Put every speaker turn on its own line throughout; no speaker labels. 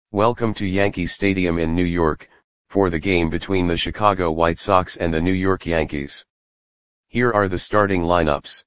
Welcome to Yankee Stadium in New York, for the game between the Chicago White Sox and the New York Yankees. Here are the starting lineups.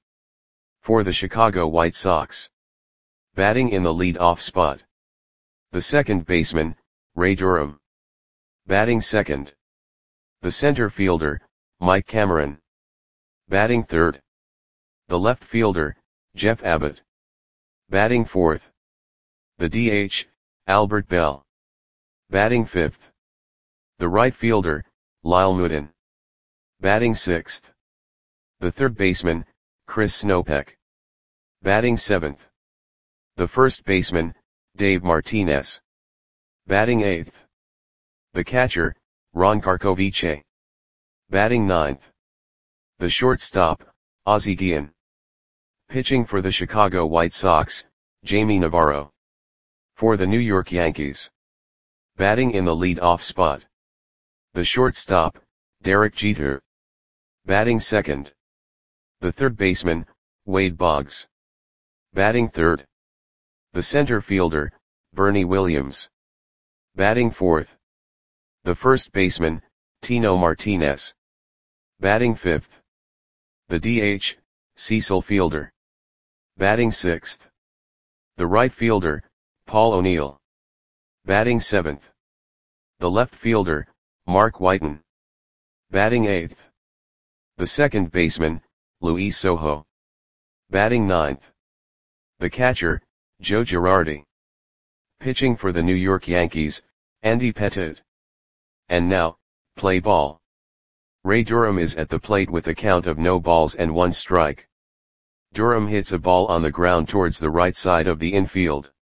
For the Chicago White Sox. Batting in the lead-off spot. The second baseman, Ray Durham. Batting second. The center fielder, Mike Cameron. Batting third. The left fielder, Jeff Abbott. Batting fourth. The DH, Albert Belle. Batting fifth. The right fielder, Lyle Moodin. Batting sixth. The third baseman, Chris Snopek. Batting seventh. The first baseman, Dave Martinez. Batting eighth. The catcher, Ron Karkovice. Batting ninth. The shortstop, Ozzie Guillen. Pitching for the Chicago White Sox, Jamie Navarro. For the New York Yankees. Batting in the lead-off spot. The shortstop, Derek Jeter. Batting second. The third baseman, Wade Boggs. Batting third. The center fielder, Bernie Williams. Batting fourth. The first baseman, Tino Martinez. Batting fifth. The DH, Cecil Fielder. Batting sixth. The right fielder, Paul O'Neill. Batting seventh. The left fielder, Mark Whiten. Batting eighth. The second baseman, Luis Sojo. Batting ninth. The catcher, Joe Girardi. Pitching for the New York Yankees, Andy Pettitte. And now, play ball. Ray Durham is at the plate with a count of no balls and one strike. Durham hits a ball on the ground towards the right side of the infield.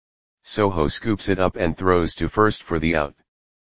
Sojo scoops it up and throws to first for the out.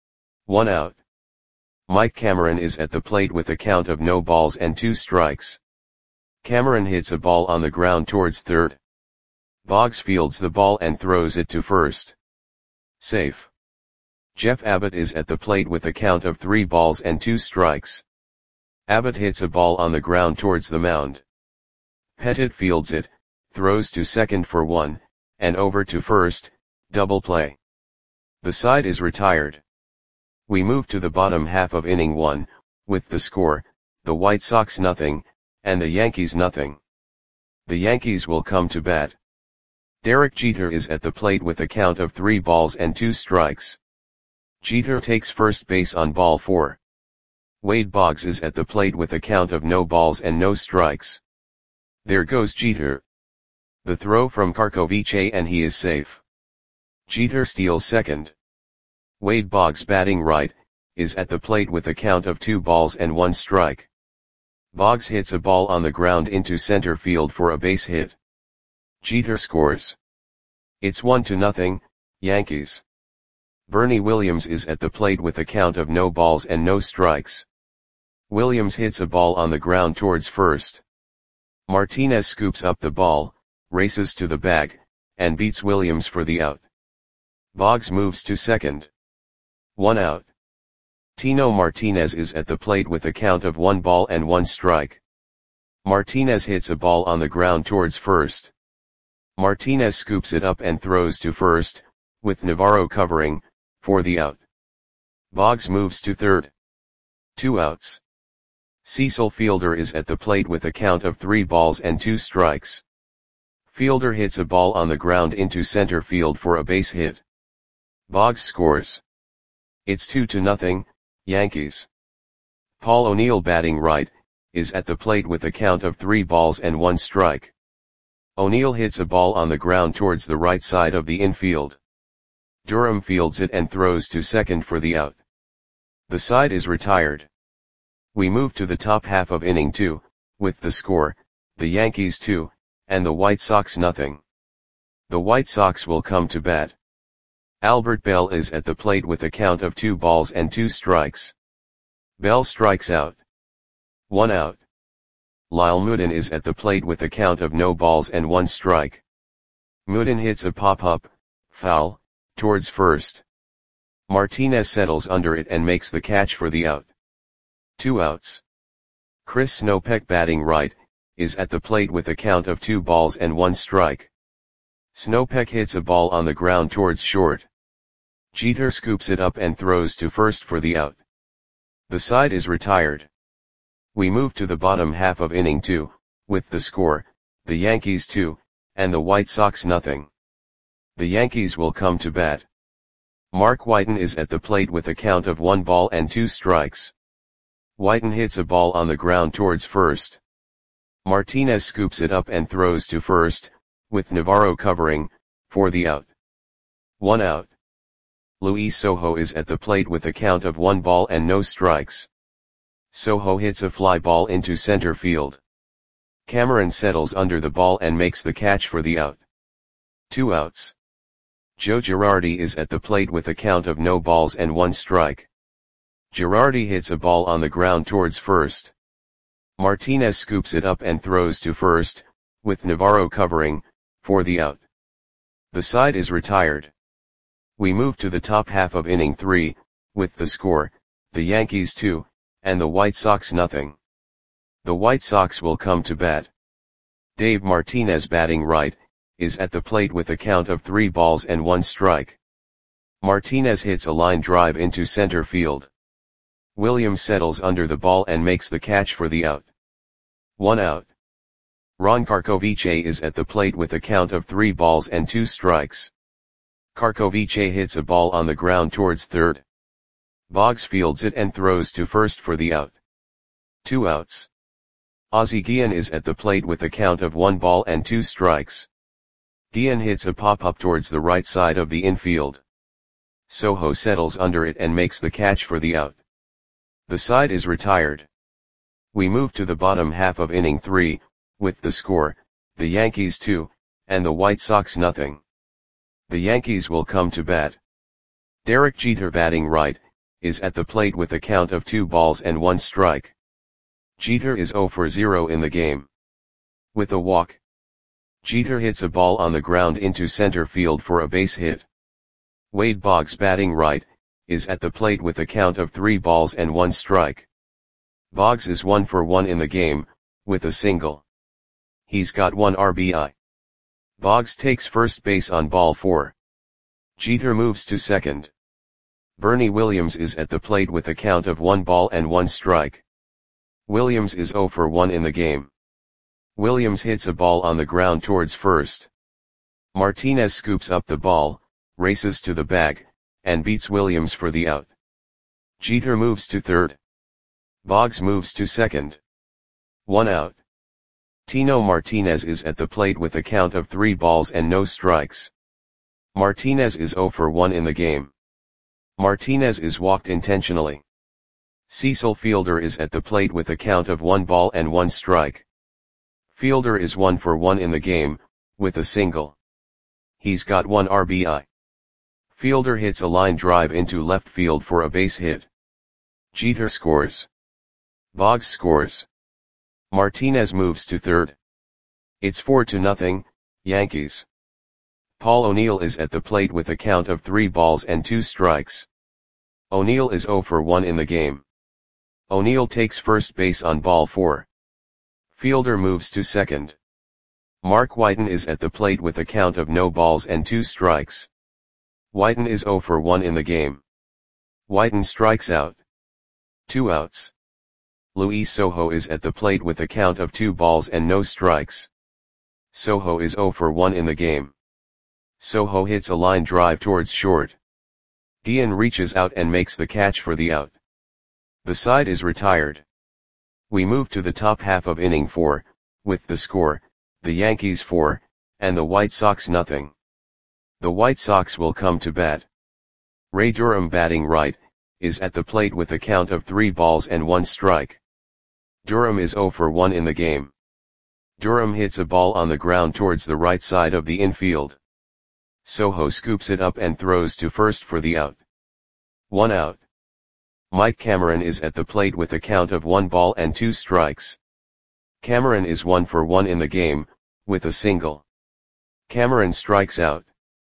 1 out. Mike Cameron is at the plate with a count of no balls and 2 strikes. Cameron hits a ball on the ground towards third. Boggs fields the ball and throws it to first. Safe. Jeff Abbott is at the plate with a count of 3 balls and 2 strikes. Abbott hits a ball on the ground towards the mound. Pettitte fields it, throws to second for 1, and over to first. Double play. The side is retired. We move to the bottom half of inning 1, with the score, the White Sox nothing, and the Yankees nothing. The Yankees will come to bat. Derek Jeter is at the plate with a count of 3 balls and 2 strikes. Jeter takes first base on ball 4. Wade Boggs is at the plate with a count of no balls and no strikes. There goes Jeter. The throw from Karkovice and he is safe. Jeter steals second. Wade Boggs batting right, is at the plate with a count of 2 balls and 1 strike. Boggs hits a ball on the ground into center field for a base hit. Jeter scores. It's 1-0, Yankees. Bernie Williams is at the plate with a count of no balls and no strikes. Williams hits a ball on the ground towards first. Martinez scoops up the ball, races to the bag, and beats Williams for the out. Boggs moves to second. 1 out. Tino Martinez is at the plate with a count of 1 ball and 1 strike. Martinez hits a ball on the ground towards first. Martinez scoops it up and throws to first, with Navarro covering, for the out. Boggs moves to third. 2 outs. Cecil Fielder is at the plate with a count of 3 balls and 2 strikes. Fielder hits a ball on the ground into center field for a base hit. Boggs scores. It's 2-0, Yankees. Paul O'Neill batting right, is at the plate with a count of 3 balls and 1 strike. O'Neill hits a ball on the ground towards the right side of the infield. Durham fields it and throws to second for the out. The side is retired. We move to the top half of inning 2, with the score, the Yankees 2, and the White Sox nothing. The White Sox will come to bat. Albert Belle is at the plate with a count of 2 balls and 2 strikes. Belle strikes out. 1 out. Lyle Moodin is at the plate with a count of no balls and 1 strike. Moodin hits a pop-up, foul, towards first. Martinez settles under it and makes the catch for the out. 2 outs. Chris Snopek batting right, is at the plate with a count of 2 balls and 1 strike. Snopek hits a ball on the ground towards short. Jeter scoops it up and throws to first for the out. The side is retired. We move to the bottom half of inning 2, with the score, the Yankees 2, and the White Sox nothing. The Yankees will come to bat. Mark Whiten is at the plate with a count of 1 ball and 2 strikes. Whiten hits a ball on the ground towards first. Martinez scoops it up and throws to first, with Navarro covering, for the out. 1 out. Luis Sojo is at the plate with a count of 1 ball and no strikes. Sojo hits a fly ball into center field. Cameron settles under the ball and makes the catch for the out. 2 outs. Joe Girardi is at the plate with a count of no balls and 1 strike. Girardi hits a ball on the ground towards first. Martinez scoops it up and throws to first, with Navarro covering, for the out. The side is retired. We move to the top half of inning 3, with the score, the Yankees 2, and the White Sox nothing. The White Sox will come to bat. Dave Martinez, batting right, is at the plate with a count of 3 balls and 1 strike. Martinez hits a line drive into center field. Williams settles under the ball and makes the catch for the out. 1 out. Ron Karkovice is at the plate with a count of 3 balls and 2 strikes. Karkovice hits a ball on the ground towards third. Boggs fields it and throws to first for the out. 2 outs. Ozzie Guillen is at the plate with a count of 1 ball and 2 strikes. Guillen hits a pop-up towards the right side of the infield. Sojo settles under it and makes the catch for the out. The side is retired. We move to the bottom half of inning 3, with the score, the Yankees 2, and the White Sox nothing. The Yankees will come to bat. Derek Jeter, batting right, is at the plate with a count of 2 balls and 1 strike. Jeter is 0 for 0 in the game. With a walk, Jeter hits a ball on the ground into center field for a base hit. Wade Boggs, batting right, is at the plate with a count of 3 balls and 1 strike. Boggs is 1 for 1 in the game, with a single. He's got 1 RBI. Boggs takes first base on ball 4. Jeter moves to second. Bernie Williams is at the plate with a count of 1 ball and 1 strike. Williams is 0 for 1 in the game. Williams hits a ball on the ground towards first. Martinez scoops up the ball, races to the bag, and beats Williams for the out. Jeter moves to third. Boggs moves to second. 1 out. Tino Martinez is at the plate with a count of 3 balls and no strikes. Martinez is 0 for 1 in the game. Martinez is walked intentionally. Cecil Fielder is at the plate with a count of 1 ball and 1 strike. Fielder is 1 for 1 in the game, with a single. He's got 1 RBI. Fielder hits a line drive into left field for a base hit. Jeter scores. Boggs scores. Martinez moves to third. It's 4-0, Yankees. Paul O'Neill is at the plate with a count of 3 balls and 2 strikes. O'Neill is 0 for 1 in the game. O'Neill takes first base on ball 4. Fielder moves to second. Mark Whiten is at the plate with a count of no balls and 2 strikes. Whiten is 0 for 1 in the game. Whiten strikes out. 2 outs. Luis Sojo is at the plate with a count of 2 balls and no strikes. Sojo is 0 for 1 in the game. Sojo hits a line drive towards short. Guillen reaches out and makes the catch for the out. The side is retired. We move to the top half of inning 4, with the score, the Yankees 4, and the White Sox nothing. The White Sox will come to bat. Ray Durham, batting right, is at the plate with a count of 3 balls and 1 strike. Durham is 0 for 1 in the game. Durham hits a ball on the ground towards the right side of the infield. Sojo scoops it up and throws to first for the out. 1 out. Mike Cameron is at the plate with a count of 1 ball and 2 strikes. Cameron is 1 for 1 in the game, with a single. Cameron strikes out.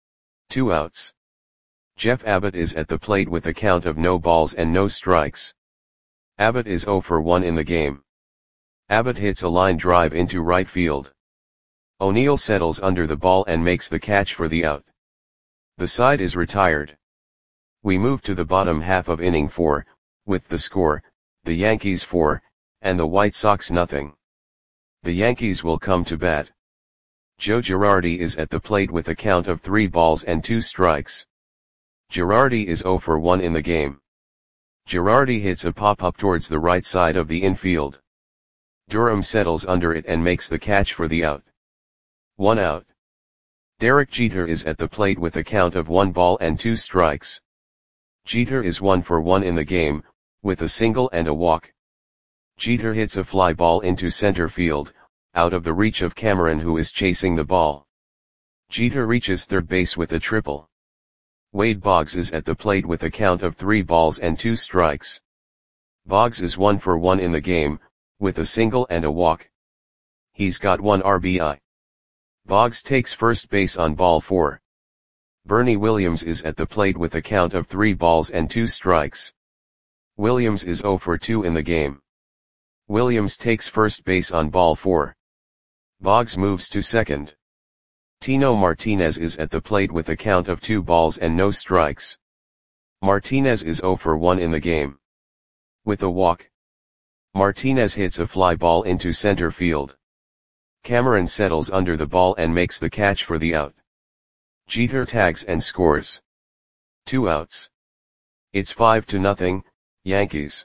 2 outs. Jeff Abbott is at the plate with a count of no balls and no strikes. Abbott is 0 for 1 in the game. Abbott hits a line drive into right field. O'Neill settles under the ball and makes the catch for the out. The side is retired. We move to the bottom half of inning 4, with the score, the Yankees 4, and the White Sox nothing. The Yankees will come to bat. Joe Girardi is at the plate with a count of 3 balls and 2 strikes. Girardi is 0 for 1 in the game. Girardi hits a pop-up towards the right side of the infield. Durham settles under it and makes the catch for the out. 1 out. Derek Jeter is at the plate with a count of 1 ball and 2 strikes. Jeter is 1 for 1 in the game, with a single and a walk. Jeter hits a fly ball into center field, out of the reach of Cameron, who is chasing the ball. Jeter reaches third base with a triple. Wade Boggs is at the plate with a count of 3 balls and 2 strikes. Boggs is 1 for 1 in the game, with a single and a walk. He's got 1 RBI. Boggs takes first base on ball 4. Bernie Williams is at the plate with a count of 3 balls and 2 strikes. Williams is 0 for 2 in the game. Williams takes first base on ball 4. Boggs moves to second. Tino Martinez is at the plate with a count of 2 balls and no strikes. Martinez is 0 for 1 in the game. With a walk, Martinez hits a fly ball into center field. Cameron settles under the ball and makes the catch for the out. Jeter tags and scores. 2 outs. It's 5-0, Yankees.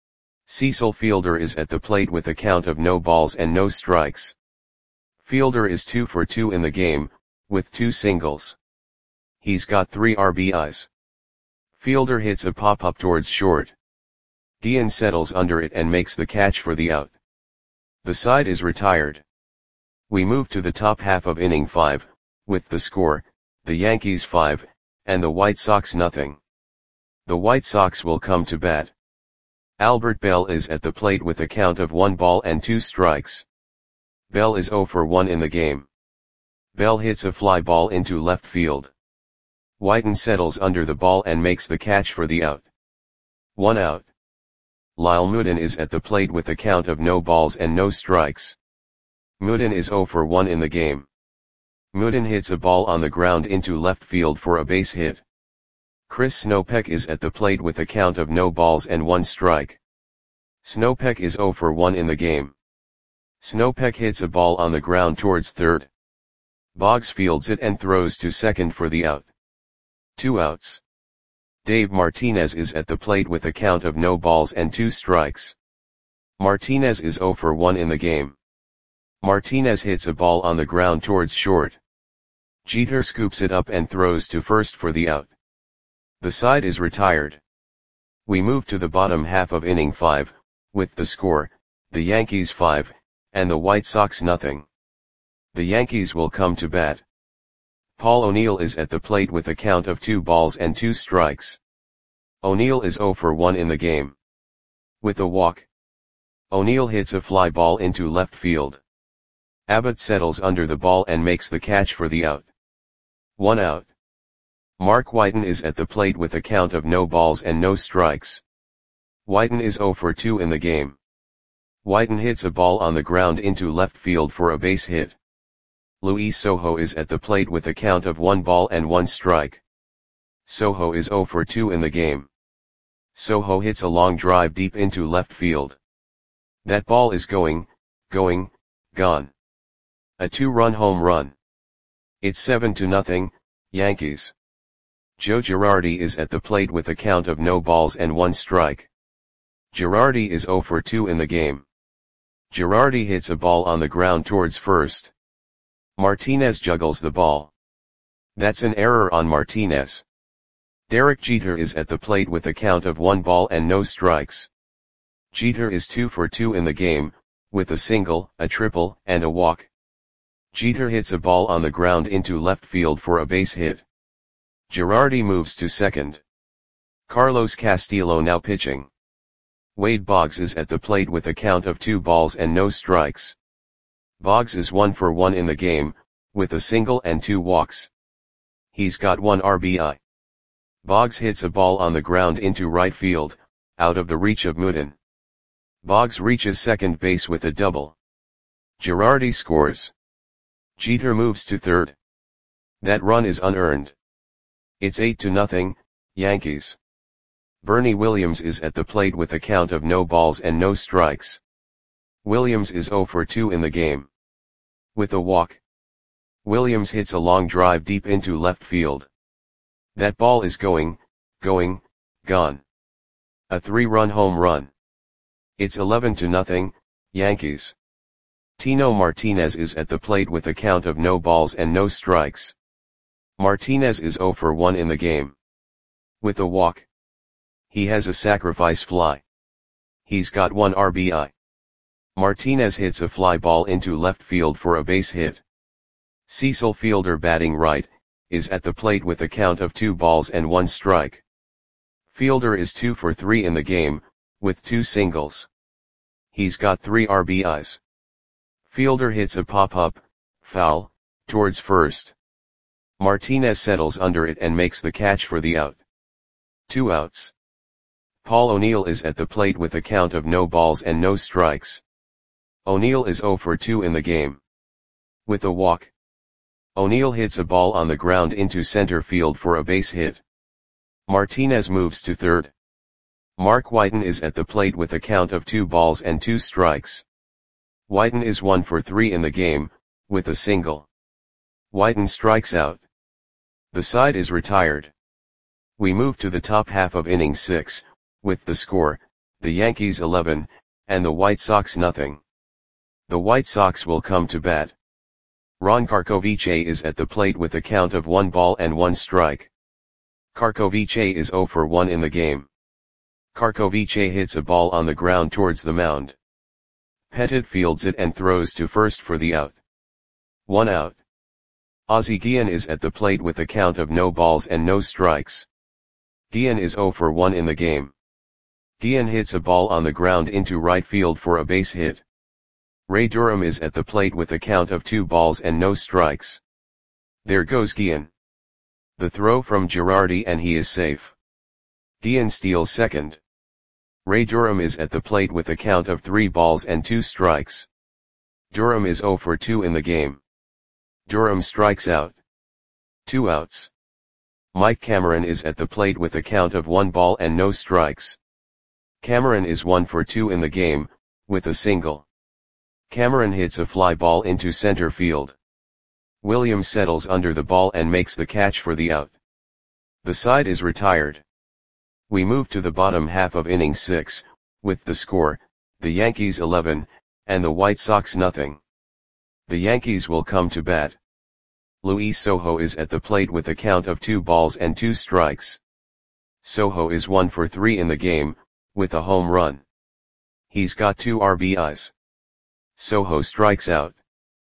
Cecil Fielder is at the plate with a count of no balls and no strikes. Fielder is 2 for 2 in the game, with 2 singles. He's got 3 RBIs. Fielder hits a pop-up towards short. Guillen settles under it and makes the catch for the out. The side is retired. We move to the top half of inning 5, with the score, the Yankees 5, and the White Sox nothing. The White Sox will come to bat. Albert Bell is at the plate with a count of 1 ball and 2 strikes. Bell is 0 for 1 in the game. Bell hits a fly ball into left field. Whiten settles under the ball and makes the catch for the out. 1 out. Lyle Mooden is at the plate with a count of no balls and no strikes. Mooden is 0 for 1 in the game. Mooden hits a ball on the ground into left field for a base hit. Chris Snopek is at the plate with a count of no balls and 1 strike. Snopek is 0 for 1 in the game. Snopek hits a ball on the ground towards third. Boggs fields it and throws to second for the out. 2 outs. Dave Martinez is at the plate with a count of no balls and 2 strikes. Martinez is 0 for 1 in the game. Martinez hits a ball on the ground towards short. Jeter scoops it up and throws to first for the out. The side is retired. We move to the bottom half of inning 5, with the score, the Yankees 5, and the White Sox nothing. The Yankees will come to bat. Paul O'Neill is at the plate with a count of 2 balls and 2 strikes. O'Neill is 0 for 1 in the game. With a walk, O'Neill hits a fly ball into left field. Abbott settles under the ball and makes the catch for the out. 1 out. Mark Whiten is at the plate with a count of no balls and no strikes. Whiten is 0 for 2 in the game. Whiten hits a ball on the ground into left field for a base hit. Luis Sojo is at the plate with a count of 1 ball and 1 strike. Sojo is 0 for 2 in the game. Sojo hits a long drive deep into left field. That ball is gone. A 2-run home run. It's 7-0, Yankees. Joe Girardi is at the plate with a count of no balls and 1 strike. Girardi is 0 for 2 in the game. Girardi hits a ball on the ground towards first. Martinez juggles the ball. That's an error on Martinez. Derek Jeter is at the plate with a count of 1 ball and no strikes. Jeter is 2 for 2 in the game, with a single, a triple, and a walk. Jeter hits a ball on the ground into left field for a base hit. Girardi moves to second. Carlos Castillo now pitching. Wade Boggs is at the plate with a count of 2 balls and no strikes. Boggs is 1 for 1 in the game, with a single and 2 walks. He's got 1 RBI. Boggs hits a ball on the ground into right field, out of the reach of Mooden. Boggs reaches second base with a double. Girardi scores. Jeter moves to third. That run is unearned. It's 8-0, Yankees. Bernie Williams is at the plate with a count of no balls and no strikes. Williams is 0 for 2 in the game. With a walk. Williams hits a long drive deep into left field. That ball is gone. A 3-run home run. It's 11-0, Yankees. Tino Martinez is at the plate with a count of no balls and no strikes. Martinez is 0 for 1 in the game. With a walk. He has a sacrifice fly. He's got 1 RBI. Martinez hits a fly ball into left field for a base hit. Cecil Fielder, batting right, is at the plate with a count of 2 balls and 1 strike. Fielder is 2 for 3 in the game, with 2 singles. He's got 3 RBIs. Fielder hits a pop-up, foul, towards first. Martinez settles under it and makes the catch for the out. 2 outs. Paul O'Neill is at the plate with a count of no balls and no strikes. O'Neill is 0 for 2 in the game. With a walk. O'Neill hits a ball on the ground into center field for a base hit. Martinez moves to third. Mark Whiten is at the plate with a count of 2 balls and 2 strikes. Whiten is 1 for 3 in the game, with a single. Whiten strikes out. The side is retired. We move to the top half of inning 6, with the score, the Yankees 11, and the White Sox nothing. The White Sox will come to bat. Ron Karkovice is at the plate with a count of 1 ball and 1 strike. Karkovice is 0 for 1 in the game. Karkovice hits a ball on the ground towards the mound. Pettit fields it and throws to first for the out. 1 out. Ozzie Guillen is at the plate with a count of no balls and no strikes. Guillen is 0 for 1 in the game. Guillen hits a ball on the ground into right field for a base hit. Ray Durham is at the plate with a count of 2 balls and no strikes. There goes Guillen. The throw from Girardi and he is safe. Guillen steals second. Ray Durham is at the plate with a count of 3 balls and 2 strikes. Durham is 0 for 2 in the game. Durham strikes out. 2 outs. Mike Cameron is at the plate with a count of 1 ball and no strikes. Cameron is 1 for 2 in the game, with a single. Cameron hits a fly ball into center field. Williams settles under the ball and makes the catch for the out. The side is retired. We move to the bottom half of inning 6, with the score, the Yankees 11, and the White Sox nothing. The Yankees will come to bat. Luis Sojo is at the plate with a count of 2 balls and 2 strikes. Sojo is 1 for 3 in the game, with a home run. He's got 2 RBIs. Sojo strikes out.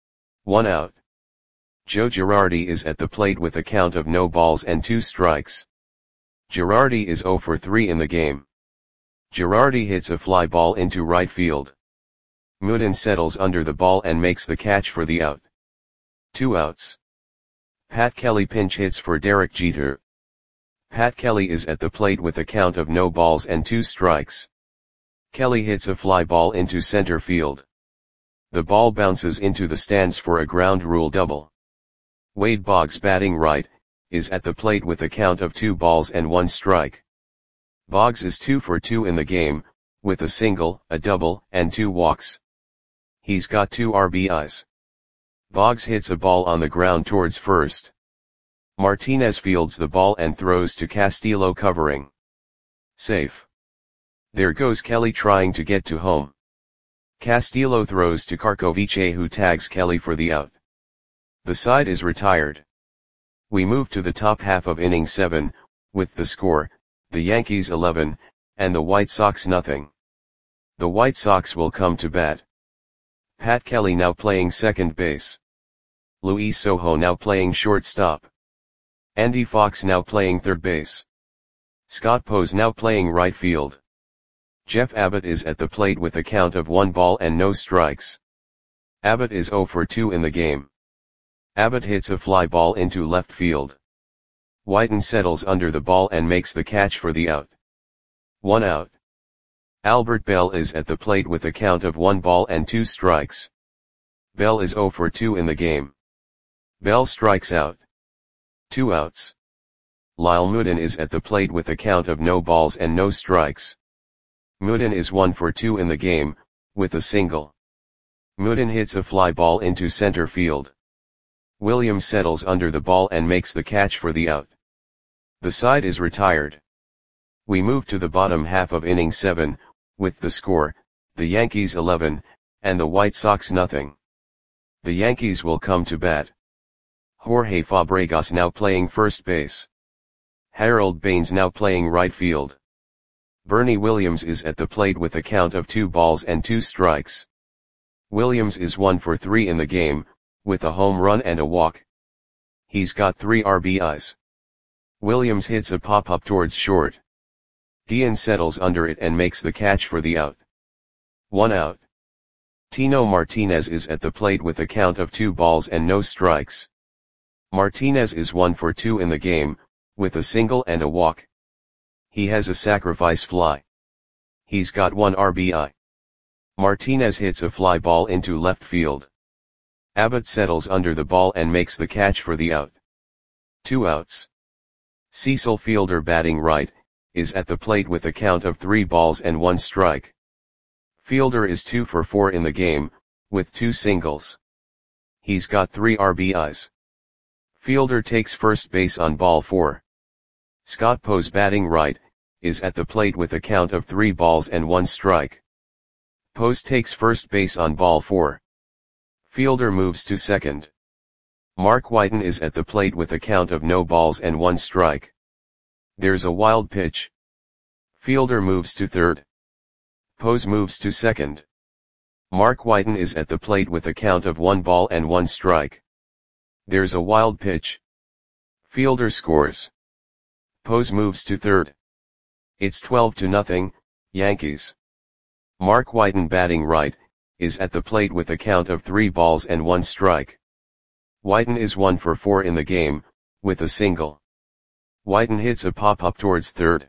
1 out. Joe Girardi is at the plate with a count of no balls and 2 strikes. Girardi is 0 for 3 in the game. Girardi hits a fly ball into right field. Mooden settles under the ball and makes the catch for the out. 2 outs. Pat Kelly pinch hits for Derek Jeter. Pat Kelly is at the plate with a count of no balls and 2 strikes. Kelly hits a fly ball into center field. The ball bounces into the stands for a ground rule double. Wade Boggs, batting right, is at the plate with a count of 2 balls and 1 strike. Boggs is 2 for 2 in the game, with a single, a double, and 2 walks. He's got 2 RBIs. Boggs hits a ball on the ground towards first. Martinez fields the ball and throws to Castillo covering. Safe. There goes Kelly trying to get to home. Castillo throws to Karkovice, who tags Kelly for the out. The side is retired. We move to the top half of inning 7, with the score, the Yankees 11, and the White Sox nothing. The White Sox will come to bat. Pat Kelly now playing second base. Luis Sojo now playing shortstop. Andy Fox now playing third base. Scott Pose now playing right field. Jeff Abbott is at the plate with a count of 1 ball and no strikes. Abbott is 0 for 2 in the game. Abbott hits a fly ball into left field. Whiten settles under the ball and makes the catch for the out. 1 out. Albert Bell is at the plate with a count of 1 ball and 2 strikes. Bell is 0 for 2 in the game. Bell strikes out. 2 outs. Lyle Mooden is at the plate with a count of no balls and no strikes. Mooden is 1 for 2 in the game, with a single. Mooden hits a fly ball into center field. Williams settles under the ball and makes the catch for the out. The side is retired. We move to the bottom half of inning 7, with the score, the Yankees 11, and the White Sox nothing. The Yankees will come to bat. Jorge Fabregas now playing first base. Harold Baines now playing right field. Bernie Williams is at the plate with a count of 2 balls and 2 strikes. Williams is 1 for 3 in the game, with a home run and a walk. He's got 3 RBIs. Williams hits a pop-up towards short. Guillen settles under it and makes the catch for the out. 1 out. Tino Martinez is at the plate with a count of 2 balls and no strikes. Martinez is 1 for 2 in the game, with a single and a walk. He has a sacrifice fly. He's got 1 RBI. Martinez hits a fly ball into left field. Abbott settles under the ball and makes the catch for the out. 2 outs. Cecil Fielder batting right, is at the plate with a count of 3 balls and 1 strike. Fielder is 2 for 4 in the game, with 2 singles. He's got 3 RBIs. Fielder takes first base on ball 4. Scott Pose batting right, is at the plate with a count of 3 balls and 1 strike. Pose takes first base on ball 4. Fielder moves to second. Mark Whiten is at the plate with a count of no balls and 1 strike. There's a wild pitch. Fielder moves to third. Pose moves to second. Mark Whiten is at the plate with a count of 1 ball and 1 strike. There's a wild pitch. Fielder scores. Pose moves to third. It's 12-0, Yankees. Mark Whiten batting right, is at the plate with a count of 3 balls and 1 strike. Whiten is 1 for 4 in the game, with a single. Whiten hits a pop-up towards third.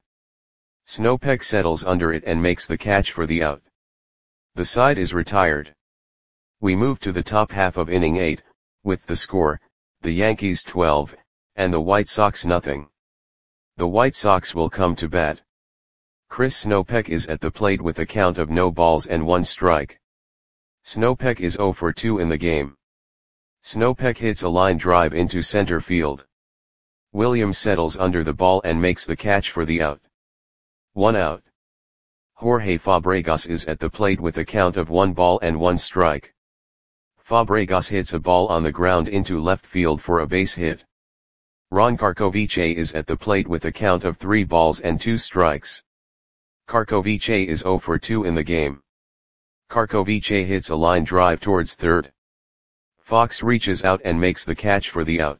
Snopek settles under it and makes the catch for the out. The side is retired. We move to the top half of inning 8, with the score, the Yankees 12, and the White Sox nothing. The White Sox will come to bat. Chris Snopek is at the plate with a count of no balls and 1 strike. Snopek is 0 for 2 in the game. Snopek hits a line drive into center field. Williams settles under the ball and makes the catch for the out. 1 out. Jorge Fabregas is at the plate with a count of 1 ball and 1 strike. Fabregas hits a ball on the ground into left field for a base hit. Ron Karkovice is at the plate with a count of 3 balls and 2 strikes. Karkovice is 0 for 2 in the game. Karkovice hits a line drive towards third. Fox reaches out and makes the catch for the out.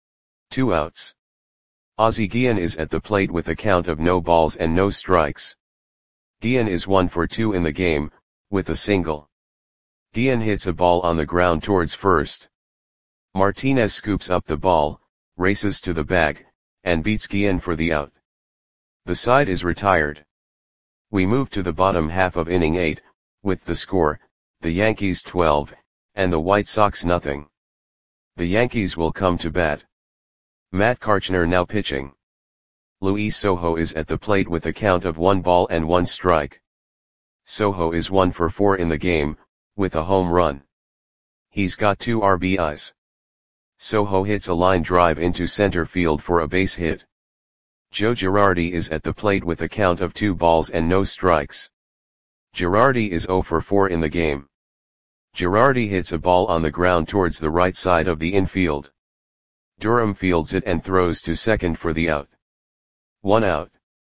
2 outs. Ozzie Guillen is at the plate with a count of no balls and no strikes. Guillen is 1 for 2 in the game, with a single. Guillen hits a ball on the ground towards first. Martinez scoops up the ball, races to the bag, and beats Guillen for the out. The side is retired. We move to the bottom half of inning 8, with the score, the Yankees 12, and the White Sox nothing. The Yankees will come to bat. Matt Karchner now pitching. Luis Sojo is at the plate with a count of 1 ball and 1 strike. Sojo is 1 for 4 in the game, with a home run. He's got 2 RBIs. Sojo hits a line drive into center field for a base hit. Joe Girardi is at the plate with a count of 2 balls and no strikes. Girardi is 0 for 4 in the game. Girardi hits a ball on the ground towards the right side of the infield. Durham fields it and throws to second for the out. 1 out.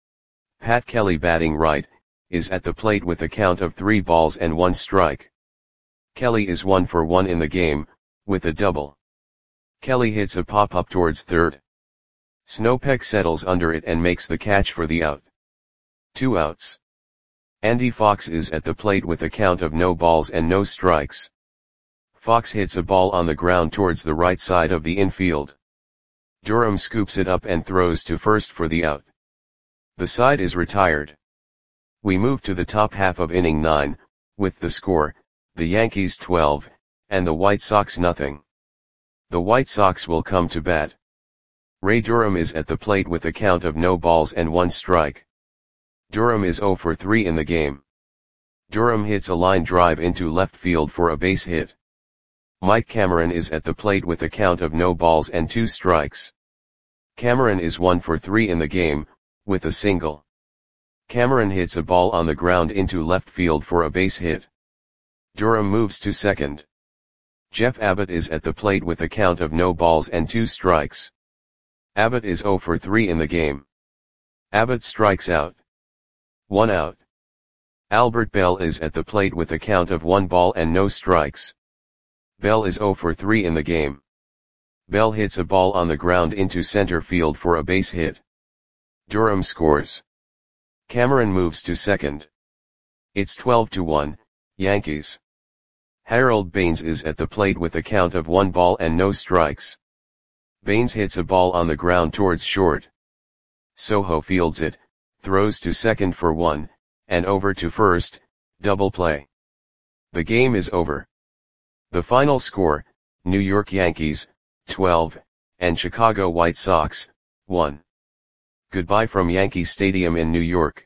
Pat Kelly batting right, is at the plate with a count of 3 balls and 1 strike. Kelly is 1 for 1 in the game, with a double. Kelly hits a pop-up towards third. Snopek settles under it and makes the catch for the out. 2 outs. Andy Fox is at the plate with a count of no balls and no strikes. Fox hits a ball on the ground towards the right side of the infield. Durham scoops it up and throws to first for the out. The side is retired. We move to the top half of inning 9, with the score, the Yankees 12, and the White Sox nothing. The White Sox will come to bat. Ray Durham is at the plate with a count of no balls and 1 strike. Durham is 0 for 3 in the game. Durham hits a line drive into left field for a base hit. Mike Cameron is at the plate with a count of no balls and 2 strikes. Cameron is 1 for 3 in the game, with a single. Cameron hits a ball on the ground into left field for a base hit. Durham moves to second. Jeff Abbott is at the plate with a count of no balls and 2 strikes. Abbott is 0 for 3 in the game. Abbott strikes out. 1 out. Albert Bell is at the plate with a count of 1 ball and no strikes. Bell is 0 for 3 in the game. Bell hits a ball on the ground into center field for a base hit. Durham scores. Cameron moves to second. It's 12-1, Yankees. Harold Baines is at the plate with a count of 1 ball and no strikes. Baines hits a ball on the ground towards short. Soho fields it, throws to second for 1, and over to first, double play. The game is over. The final score, New York Yankees, 12, and Chicago White Sox, 1. Goodbye from Yankee Stadium in New York.